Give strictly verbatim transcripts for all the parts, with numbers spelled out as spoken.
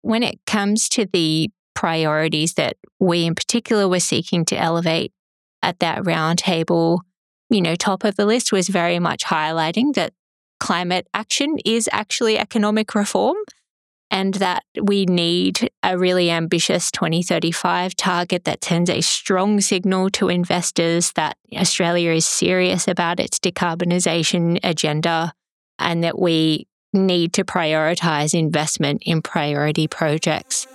when it comes to the priorities that we in particular were seeking to elevate at that roundtable, you know, top of the list was very much highlighting that climate action is actually economic reform and that we need a really ambitious twenty thirty-five target that sends a strong signal to investors that Australia is serious about its decarbonisation agenda and that we need to prioritise investment in priority projects.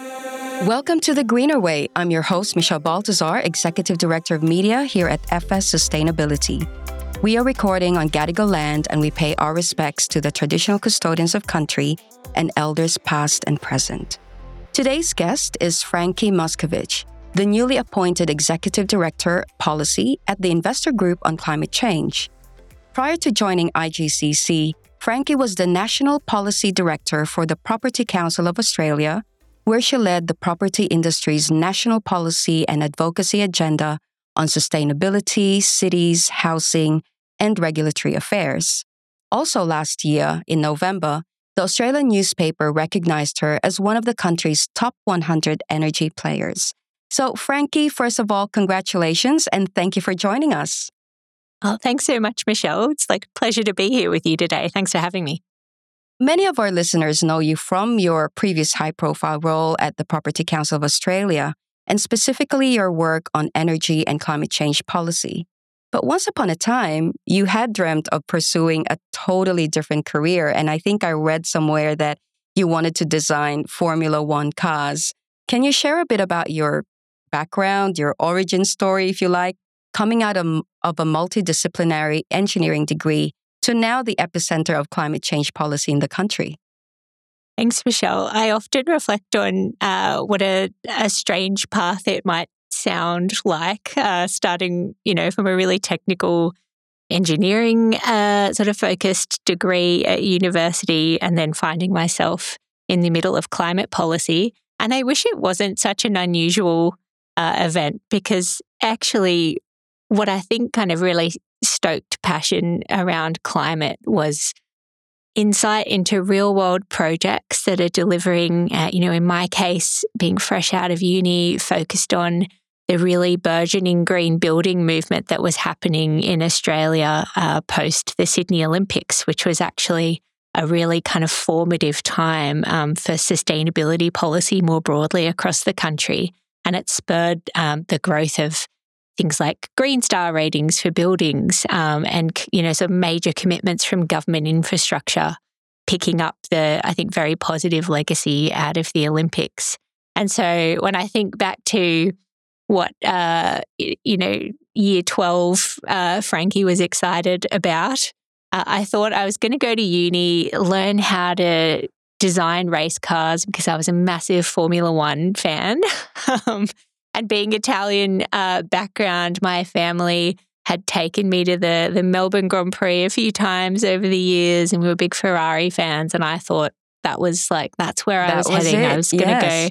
Welcome to The Greener Way. I'm your host, Michelle Baltazar, Executive Director of Media here at F S Sustainability. We are recording on Gadigal land and we pay our respects to the traditional custodians of country and elders past and present. Today's guest is Frankie Moscovich, the newly appointed Executive Director Policy at the Investor Group on Climate Change. Prior to joining I G C C, Frankie was the National Policy Director for the Property Council of Australia, where she led the property industry's national policy and advocacy agenda on sustainability, cities, housing, and regulatory affairs. Also last year, in November, the Australian newspaper recognized her as one of the country's top one hundred energy players. So, Frankie, first of all, congratulations and thank you for joining us. Oh, thanks so much, Michelle. It's like a pleasure to be here with you today. Thanks for having me. Many of our listeners know you from your previous high-profile role at the Property Council of Australia, and specifically your work on energy and climate change policy. But once upon a time, you had dreamt of pursuing a totally different career, and I think I read somewhere that you wanted to design Formula One cars. Can you share a bit about your background, your origin story, if you like, coming out of, of a multidisciplinary engineering degree to now the epicenter of climate change policy in the country? Thanks, Michelle. I often reflect on uh, what a, a strange path it might sound like, uh, starting, you know, from a really technical engineering uh, sort of focused degree at university and then finding myself in the middle of climate policy. And I wish it wasn't such an unusual uh, event because actually what I think kind of really stoked passion around climate was insight into real-world projects that are delivering, uh, you know, in my case, being fresh out of uni, focused on the really burgeoning green building movement that was happening in Australia uh, post the Sydney Olympics, which was actually a really kind of formative time um, for sustainability policy more broadly across the country. And it spurred um, the growth of things like Green Star ratings for buildings um, and, you know, some major commitments from government infrastructure, picking up the, I think, very positive legacy out of the Olympics. And so when I think back to what, uh, you know, year twelve, uh, Frankie was excited about, uh, I thought I was going to go to uni, learn how to design race cars because I was a massive Formula One fan. um, And being Italian uh, background, my family had taken me to the, the Melbourne Grand Prix a few times over the years, and we were big Ferrari fans. And I thought that was like, that's where I That was, was heading. it. I was going to Yes. go.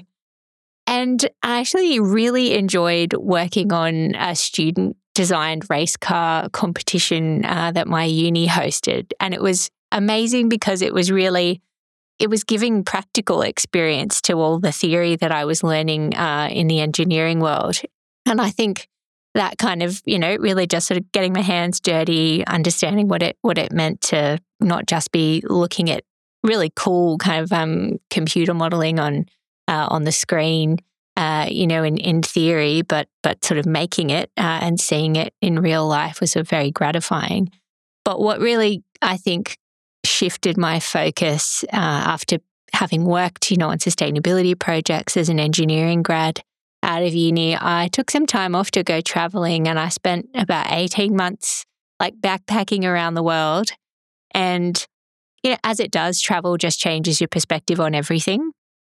And I actually really enjoyed working on a student designed race car competition uh, that my uni hosted. And it was amazing because it was really It was giving practical experience to all the theory that I was learning uh, in the engineering world. And I think that kind of, you know, really just sort of getting my hands dirty, understanding what it what it meant to not just be looking at really cool kind of um, computer modeling on uh, on the screen, uh, you know, in, in theory, but but sort of making it uh, and seeing it in real life was uh, very gratifying. But what really, I think, shifted my focus uh, after having worked, you know, on sustainability projects as an engineering grad out of uni. I took some time off to go traveling and I spent about eighteen months like backpacking around the world. And, you know, as it does, travel just changes your perspective on everything.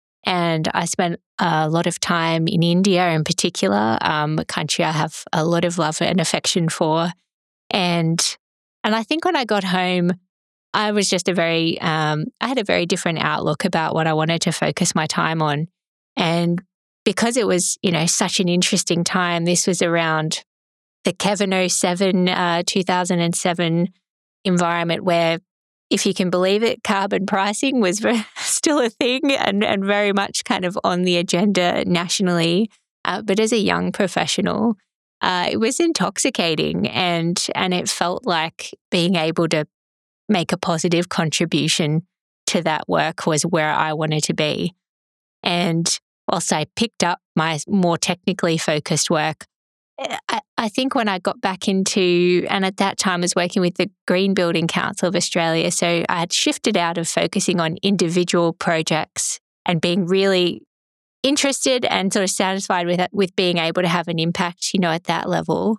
And I spent a lot of time in India in particular, um, a country I have a lot of love and affection for. And, and I think when I got home, I was just a very, um, I had a very different outlook about what I wanted to focus my time on. And because it was, you know, such an interesting time, this was around the Kevin oh seven, uh, two thousand seven environment where, if you can believe it, carbon pricing was still a thing and, and very much kind of on the agenda nationally. Uh, but as a young professional, uh, it was intoxicating, and and it felt like being able to make a positive contribution to that work was where I wanted to be. And whilst I picked up my more technically focused work, I, I think when I got back into, and at that time I was working with the Green Building Council of Australia, so I had shifted out of focusing on individual projects and being really interested and sort of satisfied with with being able to have an impact, you know, at that level.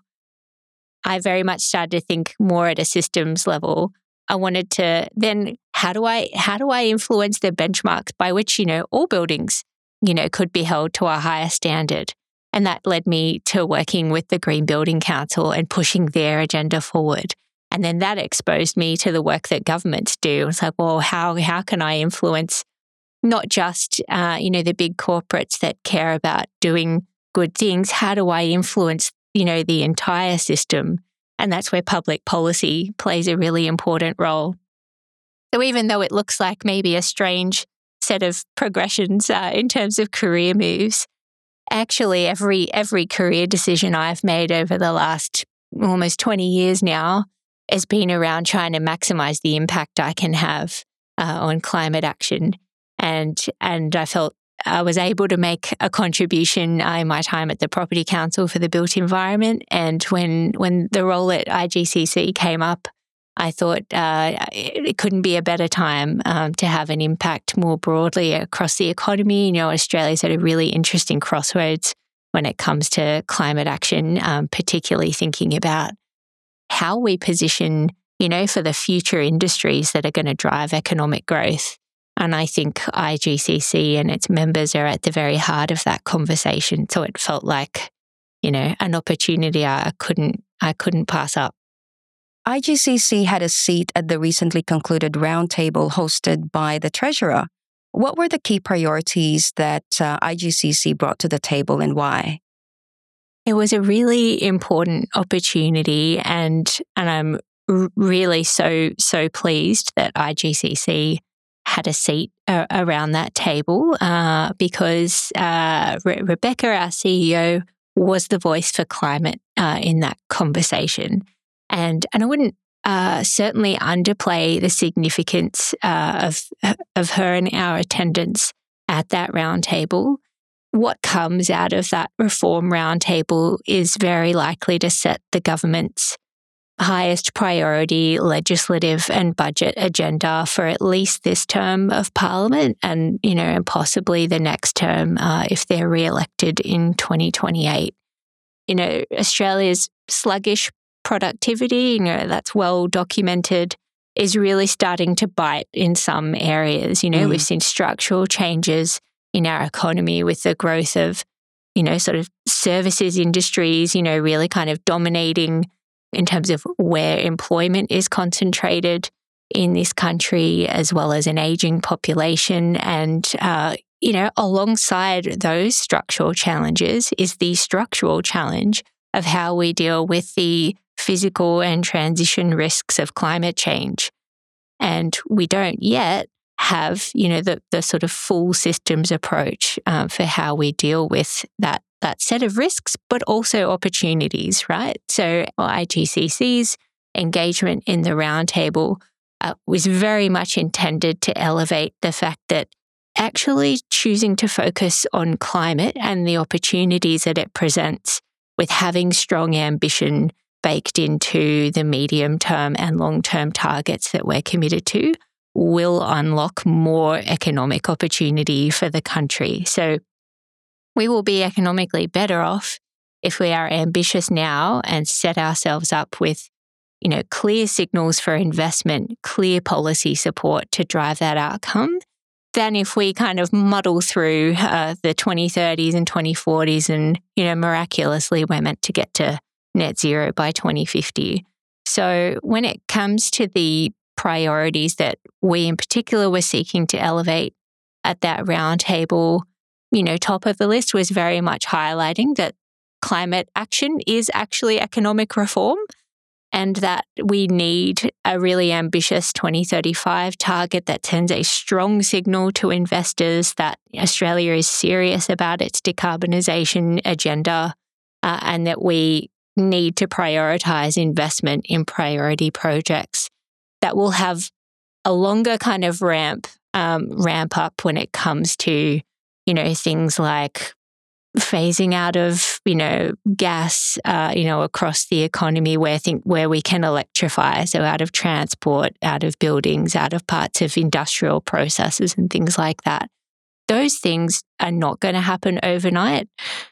I very much started to think more at a systems level. I wanted to then, how do I how do I influence the benchmarks by which, you know, all buildings, you know, could be held to a higher standard? And that led me to working with the Green Building Council and pushing their agenda forward. And then that exposed me to the work that governments do. It's like, well, how how can I influence not just, uh, you know, the big corporates that care about doing good things? How do I influence, you know, the entire system? And that's where public policy plays a really important role. So even though it looks like maybe a strange set of progressions uh, in terms of career moves, actually every every career decision I've made over the last almost twenty years now has been around trying to maximize the impact I can have uh, on climate action. And and I felt I was able to make a contribution uh, in my time at the Property Council for the Built Environment. And when when the role at I G C C came up, I thought uh, it couldn't be a better time um, to have an impact more broadly across the economy. You know, Australia's at a really interesting crossroads when it comes to climate action, um, particularly thinking about how we position, you know, for the future industries that are going to drive economic growth. And I think I G C C and its members are at the very heart of that conversation. So it felt like, you know, an opportunity I couldn't I couldn't pass up. I G C C had a seat at the recently concluded roundtable hosted by the Treasurer. What were the key priorities that uh, I G C C brought to the table, and why? It was a really important opportunity, and and I'm r- really so so pleased that I G C C had a seat uh, around that table uh, because uh, Re- Rebecca, our C E O, was the voice for climate uh, in that conversation. And and I wouldn't uh, certainly underplay the significance uh, of of her and our attendance at that roundtable. What comes out of that reform roundtable is very likely to set the government's highest priority legislative and budget agenda for at least this term of Parliament, and you know, and possibly the next term uh, if they're re-elected in twenty twenty-eight. You know, Australia's sluggish productivity, you know, that's well documented, is really starting to bite in some areas. You know, mm. we've seen structural changes in our economy with the growth of, you know, sort of services industries, you know, really kind of dominating in terms of where employment is concentrated in this country, as well as an aging population. And, uh, you know, alongside those structural challenges is the structural challenge of how we deal with the physical and transition risks of climate change. And we don't yet have, you know, the, the sort of full systems approach uh, for how we deal with that that set of risks, but also opportunities, right? So well, I G C C's engagement in the roundtable uh, was very much intended to elevate the fact that actually choosing to focus on climate and the opportunities that it presents with having strong ambition baked into the medium-term and long-term targets that we're committed to will unlock more economic opportunity for the country. So we will be economically better off if we are ambitious now and set ourselves up with, you know, clear signals for investment, clear policy support to drive that outcome, than if we kind of muddle through uh, the twenty thirties and twenty forties and, you know, miraculously we're meant to get to net zero by twenty fifty. So when it comes to the priorities that we in particular were seeking to elevate at that roundtable, you know, top of the list was very much highlighting that climate action is actually economic reform. and that we need a really ambitious twenty thirty-five target that sends a strong signal to investors that Australia is serious about its decarbonisation agenda, uh, and that we need to prioritise investment in priority projects that will have a longer kind of ramp um, ramp up when it comes to, you know, things like phasing out of, you know, gas, uh, you know, across the economy where think where we can electrify, so out of transport, out of buildings, out of parts of industrial processes and things like that. Those things are not going to happen overnight.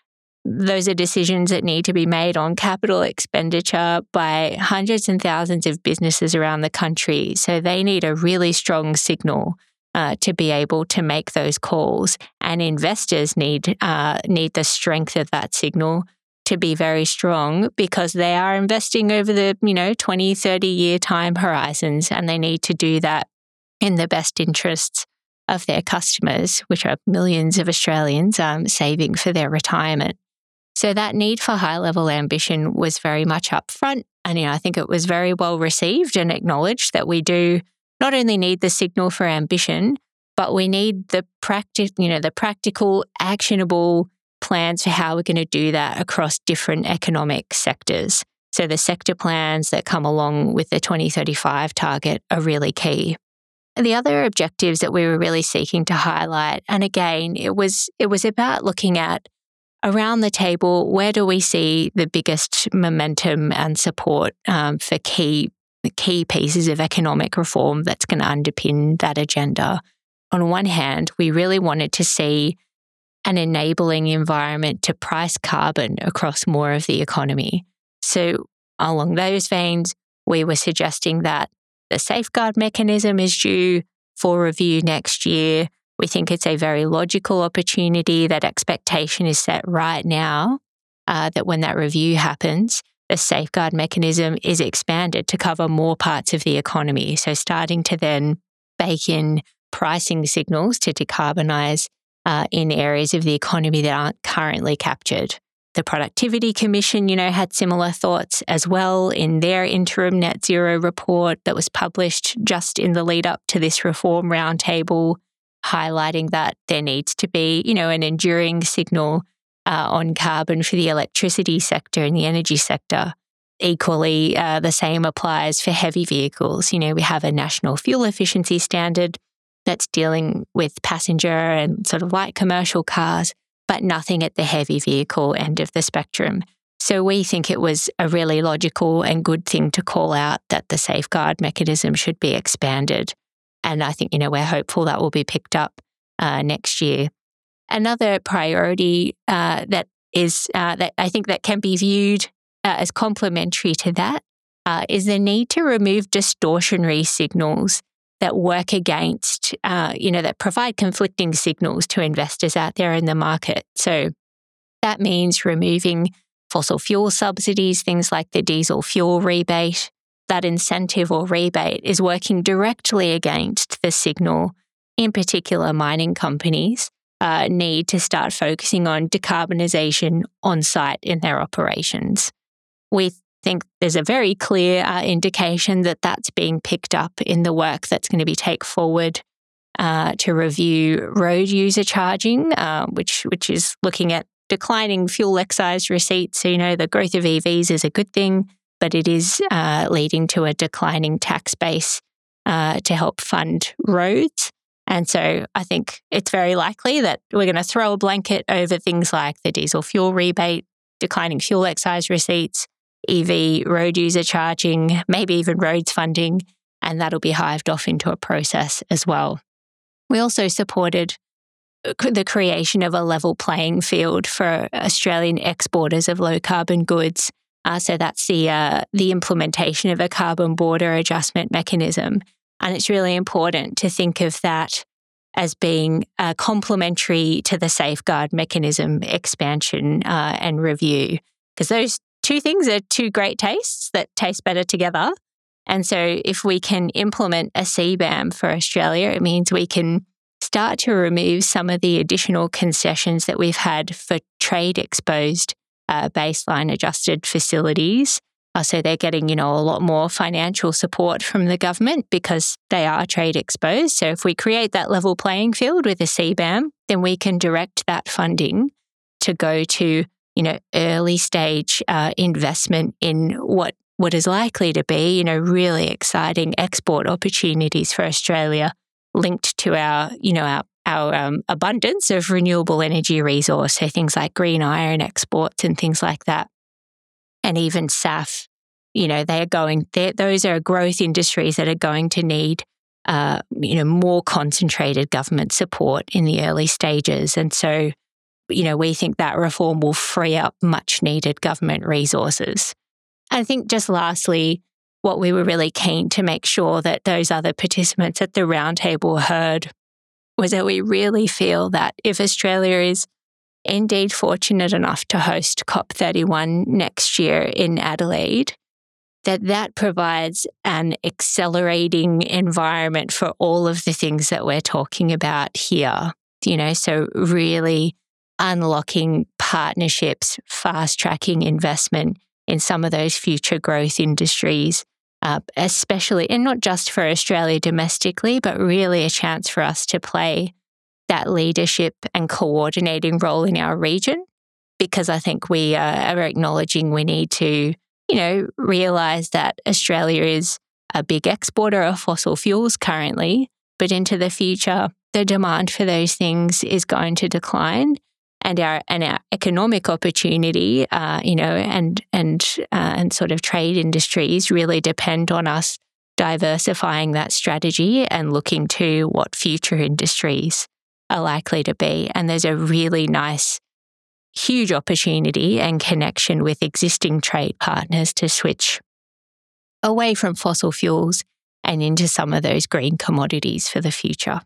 Those are decisions that need to be made on capital expenditure by hundreds and thousands of businesses around the country. So they need a really strong signal Uh, to be able to make those calls, and investors need uh, need the strength of that signal to be very strong, because they are investing over the, you know, twenty, thirty year time horizons, and they need to do that in the best interests of their customers, which are millions of Australians um, saving for their retirement. So that need for high level ambition was very much up front, and you know, I think it was very well received and acknowledged that we do not only need the signal for ambition, but we need the practic, you know, the practical, actionable plans for how we're going to do that across different economic sectors. So the sector plans that come along with the twenty thirty-five target are really key. And the other objectives that we were really seeking to highlight, and again, it was it was about looking at around the table, where do we see the biggest momentum and support um, for key the key pieces of economic reform that's going to underpin that agenda. On one hand, we really wanted to see an enabling environment to price carbon across more of the economy. So along those veins, we were suggesting that the safeguard mechanism is due for review next year. We think it's a very logical opportunity. That expectation is set right now, uh, that when that review happens, the safeguard mechanism is expanded to cover more parts of the economy. So starting to then bake in pricing signals to decarbonise uh, in areas of the economy that aren't currently captured. The Productivity Commission, you know, had similar thoughts as well in their interim net zero report that was published just in the lead up to this reform roundtable, highlighting that there needs to be, you know, an enduring signal Uh, on carbon for the electricity sector and the energy sector. Equally, uh, the same applies for heavy vehicles. You know, we have a national fuel efficiency standard that's dealing with passenger and sort of light commercial cars, but nothing at the heavy vehicle end of the spectrum. So we think it was a really logical and good thing to call out that the safeguard mechanism should be expanded. And I think, you know, we're hopeful that will be picked up uh, next year. Another priority uh, that is uh, that I think that can be viewed uh, as complementary to that uh, is the need to remove distortionary signals that work against, uh, you know, that provide conflicting signals to investors out there in the market. So that means removing fossil fuel subsidies, things like the diesel fuel rebate. That incentive or rebate is working directly against the signal, in particular mining companies Uh, need to start focusing on decarbonisation on site in their operations. We think there's a very clear uh, indication that that's being picked up in the work that's going to be take forward uh, to review road user charging, uh, which which is looking at declining fuel excise receipts. So, you know, the growth of E Vs is a good thing, but it is uh, leading to a declining tax base uh, to help fund roads. And so I think it's very likely that we're going to throw a blanket over things like the diesel fuel rebate, declining fuel excise receipts, E V road user charging, maybe even roads funding, and that'll be hived off into a process as well. We also supported the creation of a level playing field for Australian exporters of low carbon goods. Uh, so that's the uh, the implementation of a carbon border adjustment mechanism. And it's really important to think of that as being uh, complementary to the safeguard mechanism expansion uh, and review, because those two things are two great tastes that taste better together. And so if we can implement a C BAM for Australia, it means we can start to remove some of the additional concessions that we've had for trade exposed uh, baseline adjusted facilities Uh, so they're getting, you know, a lot more financial support from the government because they are trade exposed. So if we create that level playing field with the C B A M, then we can direct that funding to go to, you know, early stage uh, investment in what what is likely to be, you know, really exciting export opportunities for Australia linked to our, you know, our our um, abundance of renewable energy resource. So things like green iron exports and things like that. And even S A F, you know, they're going, they're, those are growth industries that are going to need, uh, you know, more concentrated government support in the early stages. And so, you know, we think that reform will free up much needed government resources. I think just lastly, what we were really keen to make sure that those other participants at the roundtable heard was that we really feel that if Australia is indeed fortunate enough to host COP thirty-one next year in Adelaide, that that provides an accelerating environment for all of the things that we're talking about here. You know, so really unlocking partnerships, fast-tracking investment in some of those future growth industries, uh, especially, and not just for Australia domestically, but really a chance for us to play that leadership and coordinating role in our region, because I think we uh, are acknowledging we need to, you know, realise that Australia is a big exporter of fossil fuels currently, but into the future, the demand for those things is going to decline. And our and our economic opportunity, uh, you know, and and uh, and sort of trade industries really depend on us diversifying that strategy and looking to what future industries are likely to be. And there's a really nice, huge opportunity and connection with existing trade partners to switch away from fossil fuels and into some of those green commodities for the future.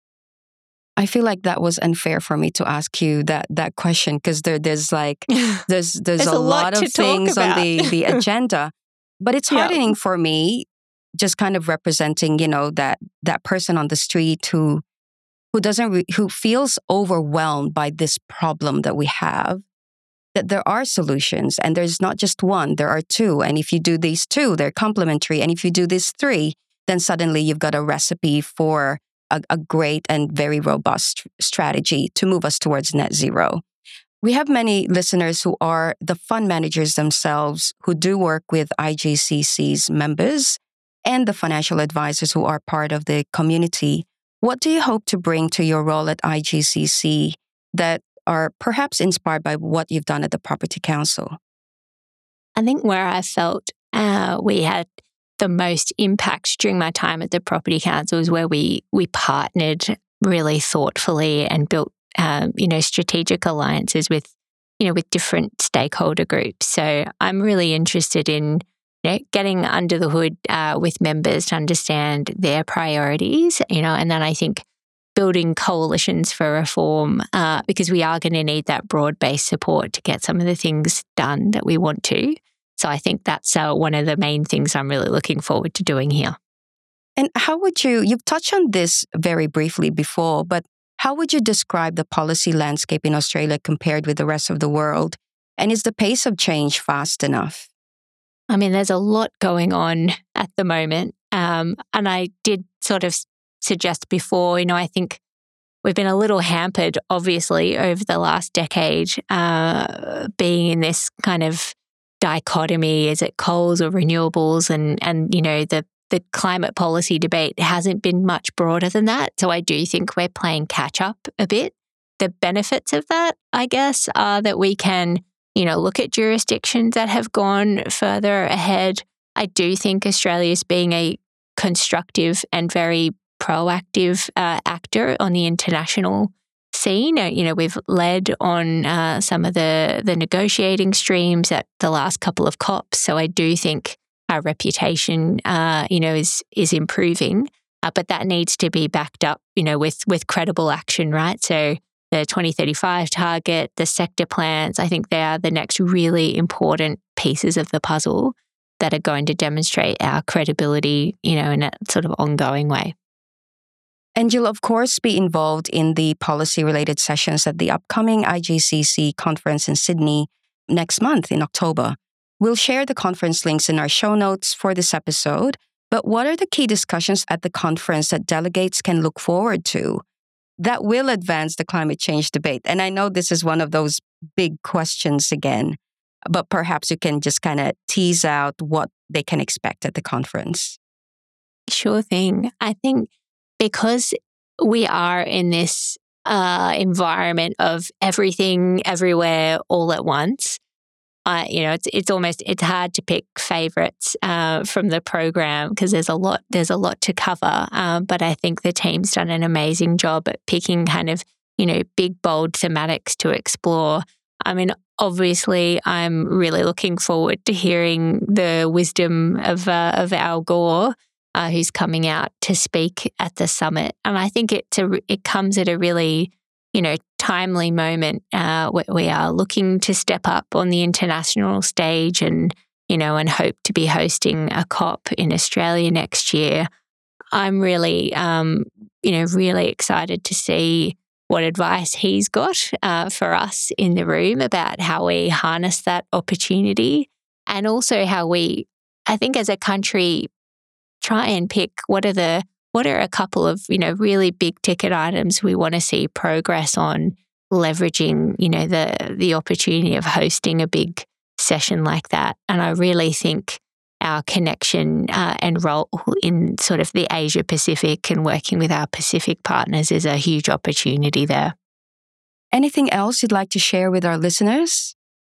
I feel like that was unfair for me to ask you that that question because there, there's like there's there's, there's a, a lot, lot of things on the, the agenda, but it's heartening yeah. for me, just kind of representing, you know, that that person on the street who who doesn't re- who feels overwhelmed by this problem that we have. That there are solutions, and there's not just one, there are two, and if you do these two, they're complementary, and if you do these three, then suddenly you've got a recipe for A, a great and very robust strategy to move us towards net zero. We have many listeners who are the fund managers themselves who do work with I G C C's members and the financial advisors who are part of the community. What do you hope to bring to your role at I G C C that are perhaps inspired by what you've done at the Property Council? I think where I felt uh, we had the most impact during my time at the Property Council is where we we partnered really thoughtfully and built, um, you know, strategic alliances with, you know, with different stakeholder groups. So I'm really interested in, you know, getting under the hood uh, with members to understand their priorities, you know, and then I think building coalitions for reform uh, because we are going to need that broad-based support to get some of the things done that we want to. So I think that's uh, one of the main things I'm really looking forward to doing here. And how would you, you've touched on this very briefly before, but how would you describe the policy landscape in Australia compared with the rest of the world? And is the pace of change fast enough? I mean, there's a lot going on at the moment. Um, and I did sort of suggest before, you know, I think we've been a little hampered, obviously, over the last decade, uh, being in this kind of dichotomy, is it coals or renewables? And, and you know, the, the climate policy debate hasn't been much broader than that. So I do think we're playing catch up a bit. The benefits of that, I guess, are that we can, you know, look at jurisdictions that have gone further ahead. I do think Australia is being a constructive and very proactive uh, actor on the international scene. You know, we've led on uh, some of the, the negotiating streams at the last couple of COPs. So I do think our reputation, uh, you know, is is improving. Uh, but that needs to be backed up, you know, with with credible action, right? So the twenty thirty-five target, the sector plans, I think they are the next really important pieces of the puzzle that are going to demonstrate our credibility, you know, in a sort of ongoing way. And you'll, of course, be involved in the policy-related sessions at the upcoming I G C C conference in Sydney next month in October. We'll share the conference links in our show notes for this episode. But what are the key discussions at the conference that delegates can look forward to that will advance the climate change debate? And I know this is one of those big questions again, but perhaps you can just kind of tease out what they can expect at the conference. Sure thing. I think because we are in this uh, environment of everything, everywhere, all at once, Uh, you know, it's it's almost it's hard to pick favorites uh, from the program because there's a lot there's a lot to cover. Um, but I think the team's done an amazing job at picking kind of you know big bold thematics to explore. I mean, obviously, I'm really looking forward to hearing the wisdom of uh, of Al Gore, uh, who's coming out to speak at the summit, and I think it's a, it comes at a really you know, timely moment uh, where we are looking to step up on the international stage and, you know, and hope to be hosting a COP in Australia next year. I'm really, um, you know, really excited to see what advice he's got uh, for us in the room about how we harness that opportunity and also how we, I think as a country, try and pick what are the What are a couple of, you know, really big ticket items we want to see progress on leveraging, you know, the the opportunity of hosting a big session like that? And I really think our connection uh, and role in sort of the Asia Pacific and working with our Pacific partners is a huge opportunity there. Anything else you'd like to share with our listeners?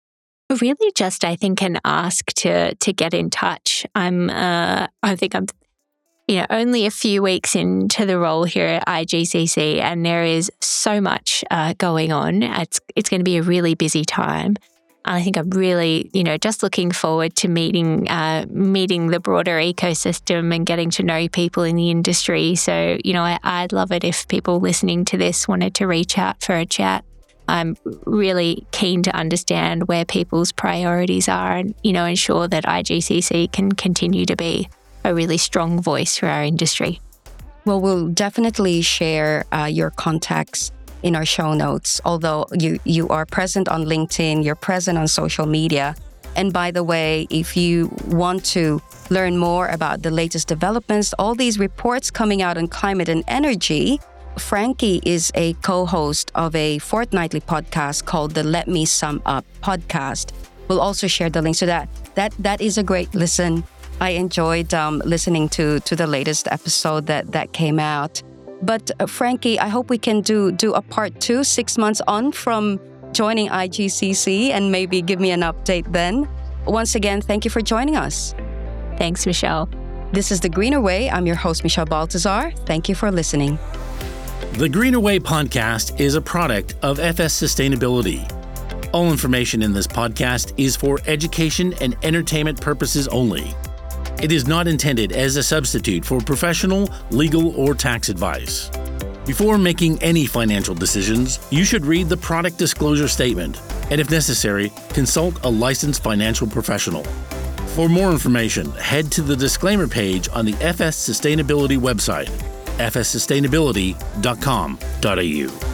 Really, just I think an ask to to get in touch. I'm, uh, I think I'm. You know, only a few weeks into the role here at I G C C, and there is so much uh, going on. It's it's going to be a really busy time. I think I'm really, you know, just looking forward to meeting uh, meeting the broader ecosystem and getting to know people in the industry. So, you know, I, I'd love it if people listening to this wanted to reach out for a chat. I'm really keen to understand where people's priorities are and, you know, ensure that I G C C can continue to be a really strong voice for our industry. Well, we'll definitely share uh, your contacts in our show notes. Although you, you are present on LinkedIn, you're present on social media. And by the way, if you want to learn more about the latest developments, all these reports coming out on climate and energy, Frankie is a co-host of a fortnightly podcast called the Let Me Sum Up podcast. We'll also share the link to that. That that is a great listen. I enjoyed um, listening to to the latest episode that, that came out. But uh, Frankie, I hope we can do do a part two, six months on from joining I G C C, and maybe give me an update then. Once again, thank you for joining us. Thanks, Michelle. This is The Greener Way. I'm your host, Michelle Baltazar. Thank you for listening. The Greener Way podcast is a product of F S Sustainability. All information in this podcast is for education and entertainment purposes only. It is not intended as a substitute for professional, legal, or tax advice. Before making any financial decisions, you should read the product disclosure statement, and if necessary, consult a licensed financial professional. For more information, head to the disclaimer page on the F S Sustainability website, f s sustainability dot com dot a u.